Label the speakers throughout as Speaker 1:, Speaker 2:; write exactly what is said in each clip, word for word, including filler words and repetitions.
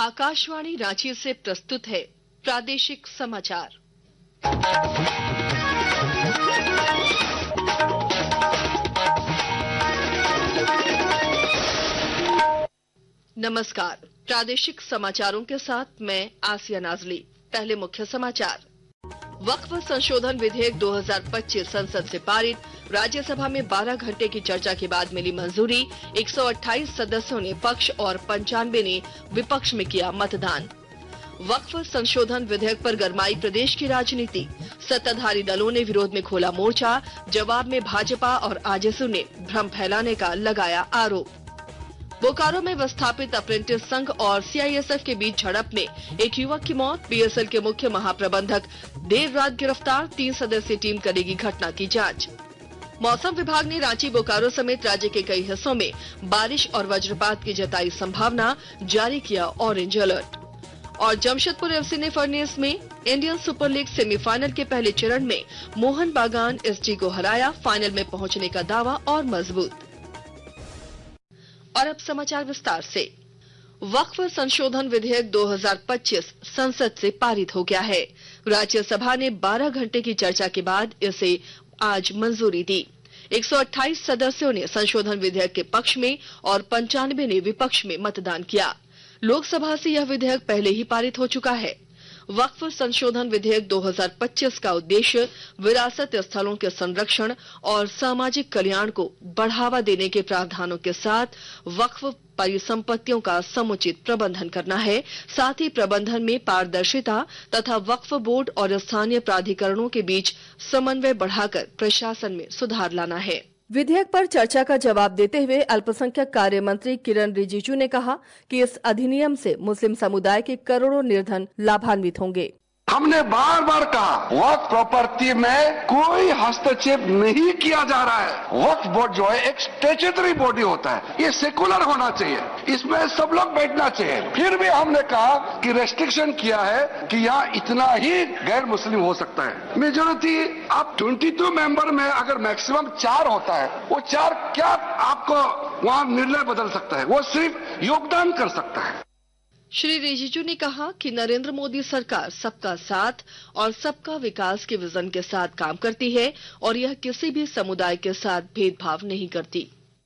Speaker 1: आकाशवाणी रांची से प्रस्तुत है प्रादेशिक समाचार। नमस्कार, प्रादेशिक समाचारों के साथ मैं आसिया नाजली। पहले मुख्य समाचार। वक्फ संशोधन विधेयक दो हज़ार पच्चीस संसद से पारित। राज्यसभा में बारह घंटे की चर्चा के बाद मिली मंजूरी। एक सौ अट्ठाईस सदस्यों ने पक्ष और पंचानवे ने विपक्ष में किया मतदान। वक्फ संशोधन विधेयक पर गरमाई प्रदेश की राजनीति। सत्ताधारी दलों ने विरोध में खोला मोर्चा। जवाब में भाजपा और आजसू ने भ्रम फैलाने का लगाया आरोप। बोकारो में विस्थापित अप्रेंटिस संघ और सीआईएसएफ के बीच झड़प में एक युवक की मौत। बीएसएल के मुख्य महाप्रबंधक देर रात गिरफ्तार। तीन सदस्यीय टीम करेगी घटना की जांच। मौसम विभाग ने रांची, बोकारो समेत राज्य के कई हिस्सों में बारिश और वज्रपात की जताई संभावना। जारी किया ऑरेंज अलर्ट। और जमशेदपुर एफसी ने फर्नेस में इंडियन सुपर लीग सेमीफाइनल के पहले चरण में मोहन बागान एसटी को हराया। फाइनल में पहुंचने का दावा और मजबूत। और अब समाचार विस्तार से। वक्फ संशोधन विधेयक दो हज़ार पच्चीस संसद से पारित हो गया है। राज्यसभा ने बारह घंटे की चर्चा के बाद इसे आज मंजूरी दी। एक सौ अट्ठाईस सदस्यों ने संशोधन विधेयक के पक्ष में और पंचानवे ने विपक्ष में मतदान किया। लोकसभा से यह विधेयक पहले ही पारित हो चुका है। वक्फ संशोधन विधेयक दो हज़ार पच्चीस का उद्देश्य विरासत स्थलों के संरक्षण और सामाजिक कल्याण को बढ़ावा देने के प्रावधानों के साथ वक्फ परिसंपत्तियों का समुचित प्रबंधन करना है। साथ ही प्रबंधन में पारदर्शिता तथा वक्फ बोर्ड और स्थानीय प्राधिकरणों के बीच समन्वय बढ़ाकर प्रशासन में सुधार लाना है। विधेयक पर चर्चा का जवाब देते हुए अल्पसंख्यक कार्य मंत्री किरण रिजिजू ने कहा कि इस अधिनियम से मुस्लिम समुदाय के करोड़ों निर्धन लाभान्वित होंगे।
Speaker 2: हमने बार बार कहा वक्फ प्रॉपर्टी में कोई हस्तक्षेप नहीं किया जा रहा है। वक्फ बोर्ड जो है एक स्टैट्यूटरी बॉडी होता है, ये सेकुलर होना चाहिए, इसमें सब लोग बैठना चाहिए। फिर भी हमने कहा कि रेस्ट्रिक्शन किया है कि यहाँ इतना ही गैर मुस्लिम हो सकता है। मेजोरिटी अब बाईस मेंबर में अगर मैक्सिमम चार होता है, वो चार क्या आपको वहाँ निर्णय बदल सकता है? वो सिर्फ योगदान कर सकता है।
Speaker 1: श्री रिजिजू ने कहा कि नरेंद्र मोदी सरकार सबका साथ और सबका विकास के विजन के साथ काम करती है और यह किसी भी समुदाय के साथ भेदभाव नहीं करती।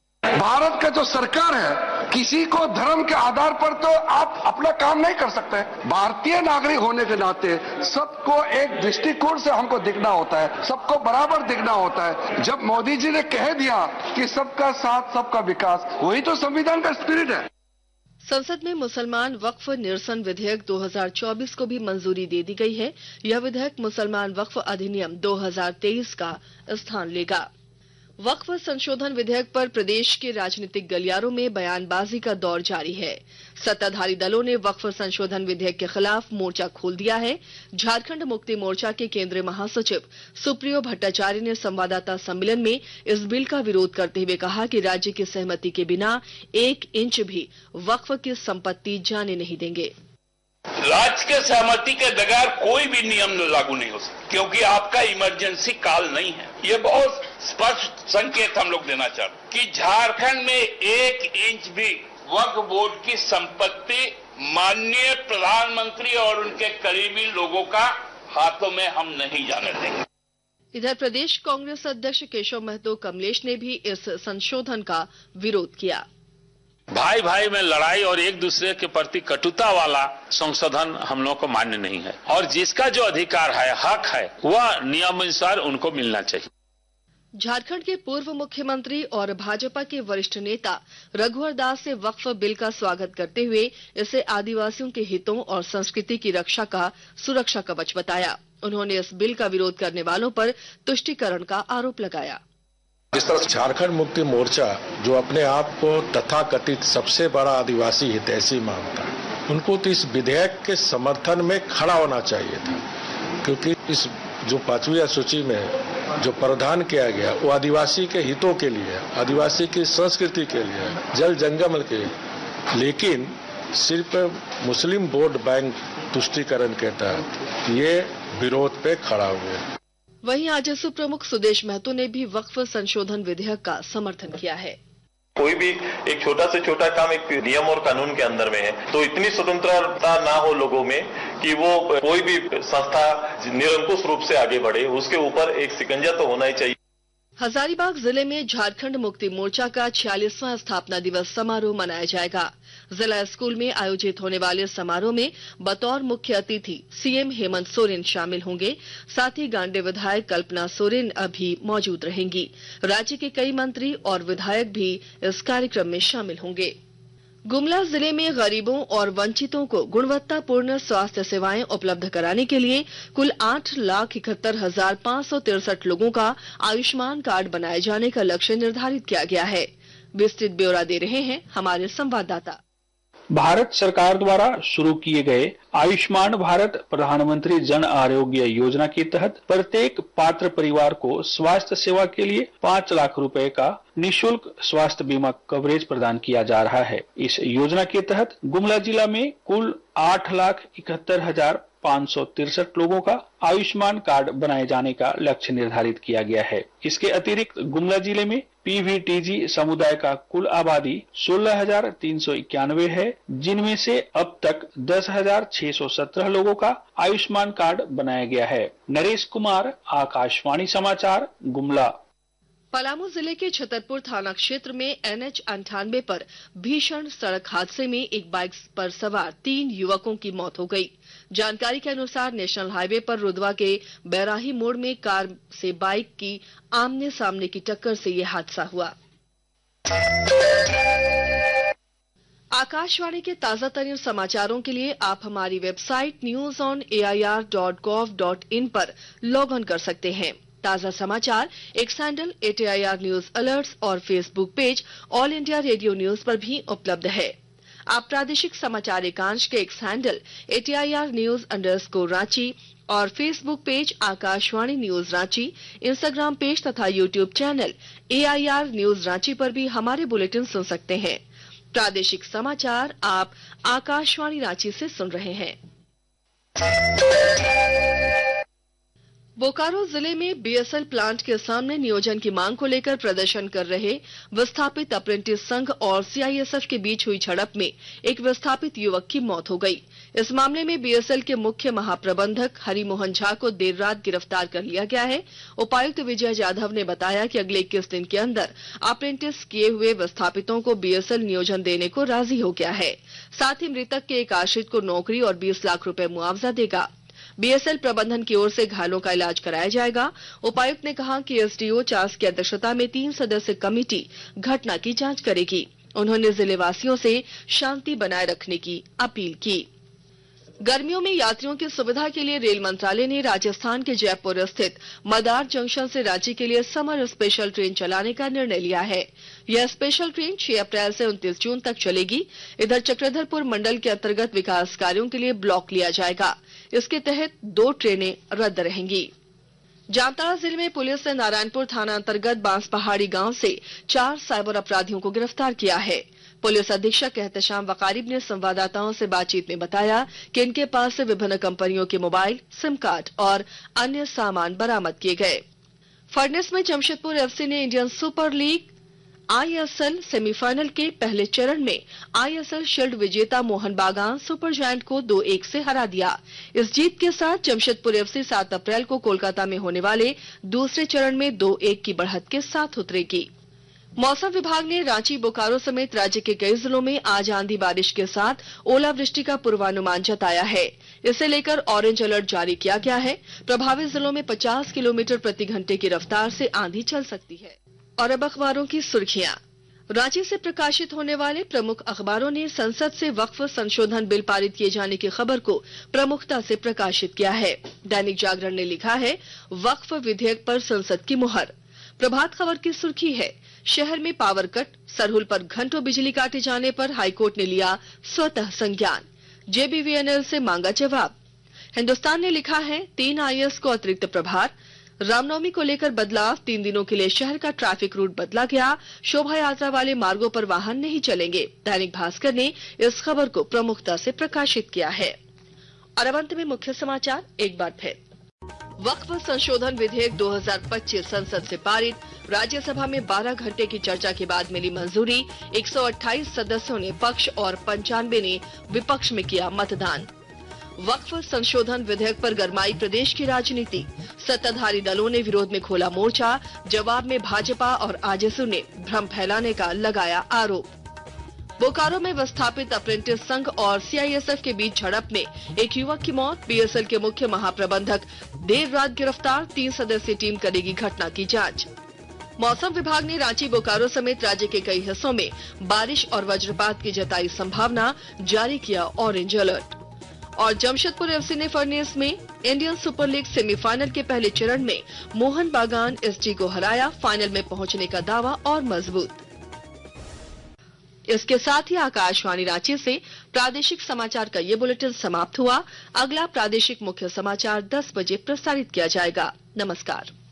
Speaker 2: भारत का जो सरकार है, किसी को धर्म के आधार पर तो आप अपना काम नहीं कर सकते। भारतीय नागरिक होने के नाते सबको एक दृष्टिकोण से हमको दिखना होता है, सबको बराबर दिखना होता है। जब मोदी जी ने कह दिया कि सबका साथ सबका विकास, वही तो संविधान का स्पिरिट है।
Speaker 1: संसद में मुसलमान वक्फ निरसन विधेयक दो हज़ार चौबीस को भी मंजूरी दे दी गई है। यह विधेयक मुसलमान वक्फ अधिनियम दो हज़ार तेईस का स्थान लेगा। वक्फ संशोधन विधेयक पर प्रदेश के राजनीतिक गलियारों में बयानबाजी का दौर जारी है। सत्ताधारी दलों ने वक्फ संशोधन विधेयक के खिलाफ मोर्चा खोल दिया है। झारखंड मुक्ति मोर्चा के केंद्रीय महासचिव सुप्रियो भट्टाचार्य ने संवाददाता सम्मेलन में इस बिल का विरोध करते हुए कहा कि राज्य की सहमति के बिना एक इंच भी वक्फ की संपत्ति जाने नहीं देंगे।
Speaker 3: राज्य के सहमति के बगैर कोई भी नियम लागू नहीं हो सकता, क्योंकि आपका इमरजेंसी काल नहीं है। ये बहुत स्पष्ट संकेत हम लोग देना चाहते हैं कि झारखंड में एक इंच भी वक्फ बोर्ड की संपत्ति माननीय प्रधानमंत्री और उनके करीबी लोगों का हाथों में हम नहीं जाने देंगे।
Speaker 1: इधर प्रदेश कांग्रेस अध्यक्ष केशव महतो कमलेश ने भी इस संशोधन का विरोध किया।
Speaker 4: भाई भाई में लड़ाई और एक दूसरे के प्रति कटुता वाला संशोधन हम लोग को मान्य नहीं है और जिसका जो अधिकार है, हक है, वह नियमानुसार उनको मिलना चाहिए।
Speaker 1: झारखंड के पूर्व मुख्यमंत्री और भाजपा के वरिष्ठ नेता रघुवर दास ने वक्फ बिल का स्वागत करते हुए इसे आदिवासियों के हितों और संस्कृति की रक्षा का सुरक्षा कवच बताया। उन्होंने इस बिल का विरोध करने वालों पर तुष्टीकरण का आरोप लगाया।
Speaker 5: जिस तरह झारखंड मुक्ति मोर्चा जो अपने आप को तथाकथित सबसे बड़ा आदिवासी हितैषी मानता है, उनको तो इस विधेयक के समर्थन में खड़ा होना चाहिए था, क्योंकि इस जो पांचवी अनुसूची में जो प्रावधान किया गया वो आदिवासी के हितों के लिए, आदिवासी की संस्कृति के लिए, जल जंगल के लिए, लेकिन सिर्फ मुस्लिम वोट बैंक तुष्टीकरण के तहत ये विरोध पे खड़ा हुए।
Speaker 1: वहीं आजसू प्रमुख सुदेश महतो ने भी वक्फ संशोधन विधेयक का समर्थन किया है।
Speaker 6: कोई भी एक छोटा से छोटा काम एक नियम और कानून के अंदर में है, तो इतनी स्वतंत्रता ना हो लोगों में कि वो कोई भी संस्था निरंकुश रूप से आगे बढ़े, उसके ऊपर एक सिकंजा तो होना ही चाहिए।
Speaker 1: हजारीबाग जिले में झारखंड मुक्ति मोर्चा का छियालीसवां स्थापना दिवस समारोह मनाया जाएगा। जिला स्कूल में आयोजित होने वाले समारोह में बतौर मुख्य अतिथि सीएम हेमंत सोरेन शामिल होंगे। साथ ही गांडे विधायक कल्पना सोरेन भी मौजूद रहेंगी। राज्य के कई मंत्री और विधायक भी इस कार्यक्रम में शामिल होंगे। गुमला जिले में गरीबों और वंचितों को गुणवत्तापूर्ण स्वास्थ्य सेवाएं उपलब्ध कराने के लिए कुल आठ लाख इकहत्तर हजार पांच सौ तिरसठ लोगों का आयुष्मान कार्ड बनाए जाने का लक्ष्य निर्धारित किया गया है। विस्तृत ब्यौरा दे रहे हैं हमारे संवाददाता।
Speaker 7: भारत सरकार द्वारा शुरू किए गए आयुष्मान भारत प्रधानमंत्री जन आरोग्य योजना के तहत प्रत्येक पात्र परिवार को स्वास्थ्य सेवा के लिए पाँच लाख रुपए का निशुल्क स्वास्थ्य बीमा कवरेज प्रदान किया जा रहा है। इस योजना के तहत गुमला जिला में कुल आठ लाख इकहत्तर हजार पाँच सौ तिरसठ लोगों का आयुष्मान कार्ड बनाए जाने का लक्ष्य निर्धारित किया गया है। इसके अतिरिक्त गुमला जिले में पीवीटीजी समुदाय का कुल आबादी सोलह हजार तीन सौ इक्यानवे है, जिनमें से अब तक दस हजार छह सौ सत्रह लोगों का आयुष्मान कार्ड बनाया गया है। नरेश कुमार, आकाशवाणी समाचार, गुमला।
Speaker 1: पलामू जिले के छतरपुर थाना क्षेत्र में एनएच अंठानवे पर भीषण सड़क हादसे में एक बाइक पर सवार तीन युवकों की मौत हो गई। जानकारी के अनुसार नेशनल हाईवे पर रुदवा के बैराही मोड़ में कार से बाइक की आमने सामने की टक्कर से यह हादसा हुआ। आकाशवाणी के ताजा तरीन समाचारों के लिए आप हमारी website news on A I R dot gov dot in पर लॉग ऑन कर सकते हैं। ताजा समाचार X handle at A I R news alerts और Facebook page All India Radio news पर भी उपलब्ध है। आप प्रादेशिक समाचार एकांश के X handle at A I R news underscore Ranchi और Facebook page Akashvani news Ranchi, Instagram page तथा YouTube channel A I R news Ranchi पर भी हमारे बुलेटिन सुन सकते हैं। प्रादेशिक समाचार आप आकाशवाणी रांची से सुन रहे हैं। बोकारो जिले में बीएसएल प्लांट के सामने नियोजन की मांग को लेकर प्रदर्शन कर रहे विस्थापित अप्रेंटिस संघ और सीआईएसएफ के बीच हुई झड़प में एक विस्थापित युवक की मौत हो गई। इस मामले में बीएसएल के मुख्य महाप्रबंधक हरिमोहन झा को देर रात गिरफ्तार कर लिया गया है। उपायुक्त विजय जाधव ने बताया कि अगले इक्कीस दिन के अंदर अप्रेंटिस किए हुए विस्थापितों को बीएसएल नियोजन देने को राजी हो गया है। साथ ही मृतक के एक आश्रित को नौकरी और बीस लाख रुपए मुआवजा देगा। बीएसएल प्रबंधन की ओर से घायलों का इलाज कराया जाएगा। उपायुक्त ने कहा कि एसडीओ चास की अध्यक्षता में तीन सदस्य कमेटी घटना की जांच करेगी। उन्होंने जिले वासियों से शांति बनाए रखने की अपील की। गर्मियों में यात्रियों की सुविधा के लिए रेल मंत्रालय ने राजस्थान के जयपुर स्थित मदार जंक्शन से रांची के लिए समर स्पेशल ट्रेन चलाने का निर्णय लिया है। यह स्पेशल ट्रेन छह अप्रैल से उनतीस जून तक चलेगी। इधर चक्रधरपुर मंडल के अंतर्गत विकास कार्यों के लिए ब्लॉक लिया जाएगा। इसके तहत दो ट्रेनें रद्द रहेंगी। जामताड़ा जिले में पुलिस ने नारायणपुर थाना अंतर्गत बांस पहाड़ी गांव से चार साइबर अपराधियों को गिरफ्तार किया है। पुलिस अधीक्षक एहतशाम वकारिब ने संवाददाताओं से बातचीत में बताया कि इनके पास से विभिन्न कंपनियों के मोबाइल, सिम कार्ड और अन्य सामान बरामद किए गए। फर्नेस में जमशेदपुर एफसी ने Indian Super League ISL semifinal के पहले चरण में आईएसएल शील्ड विजेता मोहन बागान सुपर जायंट को दो एक से हरा दिया। इस जीत के साथ जमशेदपुर एफसी सात अप्रैल को कोलकाता में होने वाले दूसरे चरण में दो एक की बढ़त के साथ उतरेगी। मौसम विभाग ने रांची, बोकारो समेत राज्य के कई जिलों में आज आंधी बारिश के साथ ओलावृष्टि का पूर्वानुमान जताया है। इसे लेकर ऑरेंज अलर्ट जारी किया गया है। प्रभावित जिलों में पचास किलोमीटर प्रति घंटे की रफ्तार से आंधी चल सकती है। और अब अखबारों की सुर्खियां। रांची से प्रकाशित होने वाले प्रमुख अखबारों ने संसद से वक्फ संशोधन बिल पारित किए जाने की खबर को प्रमुखता से प्रकाशित किया है। दैनिक जागरण ने लिखा है, वक्फ विधेयक पर संसद की मुहर। प्रभात खबर की सुर्खी है, शहर में पावर कट, सरहुल पर घंटों बिजली काटे जाने पर हाईकोर्ट ने लिया स्वतः संज्ञान, जेबीवीएनएल से मांगा जवाब। हिंदुस्तान ने लिखा है, तीन आईएएस को अतिरिक्त प्रभार। रामनवमी को लेकर बदलाव, तीन दिनों के लिए शहर का ट्रैफिक रूट बदला गया। शोभा यात्रा वाले मार्गों पर वाहन नहीं चलेंगे। दैनिक भास्कर ने इस खबर को प्रमुखता से प्रकाशित किया है। और अब अंत में मुख्य समाचार एक बार फिर। वक्फ संशोधन विधेयक दो हज़ार पच्चीस संसद से पारित, राज्यसभा में बारह घंटे की चर्चा के बाद मिली मंजूरी। एक सौ अट्ठाईस सदस्यों ने पक्ष और पंचानवे ने विपक्ष में किया मतदान। वक्फ संशोधन विधेयक पर गरमाई प्रदेश की राजनीति। सत्ताधारी दलों ने विरोध में खोला मोर्चा। जवाब में भाजपा और आजसू ने भ्रम फैलाने का लगाया आरोप। बोकारो में विस्थापित अप्रेंटिस संघ और सीआईएसएफ के बीच झड़प में एक युवक की मौत। बीएसएल के मुख्य महाप्रबंधक देर रात गिरफ्तार। तीन सदस्यीय टीम करेगी घटना की जांच। मौसम विभाग ने रांची, बोकारो समेत राज्य के कई हिस्सों में बारिश और वज्रपात की जताई संभावना। जारी किया ऑरेंज अलर्ट। और जमशेदपुर एफसी ने फर्नेस में इंडियन सुपर लीग सेमीफाइनल के पहले चरण में मोहन बागान एसजी को हराया। फाइनल में पहुंचने का दावा और मजबूत। इसके साथ ही आकाशवाणी रांची से प्रादेशिक समाचार का ये बुलेटिन समाप्त हुआ। अगला प्रादेशिक मुख्य समाचार दस बजे प्रसारित किया जाएगा। नमस्कार।